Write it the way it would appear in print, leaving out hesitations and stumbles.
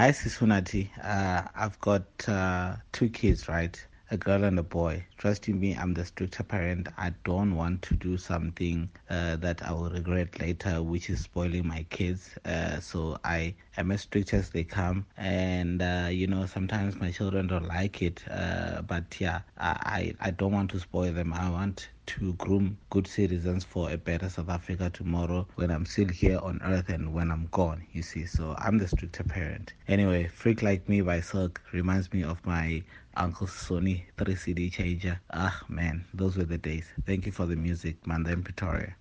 Hi, Sisunati. I've got two kids, right? A girl and a boy. Trust you me, I'm the stricter parent. I don't want to do something that I will regret later, which is spoiling my kids. So I am as strict as they come. And, sometimes my children don't like it. But yeah, I don't want to spoil them. I want to groom good citizens for a better South Africa tomorrow when I'm still here on earth and when I'm gone, you see. So I'm the stricter parent. Anyway, Freak Like Me by Silk reminds me of my Uncle Sony 3 CD changer. Ah, man, those were the days. Thank you for the music, Manda in Pretoria.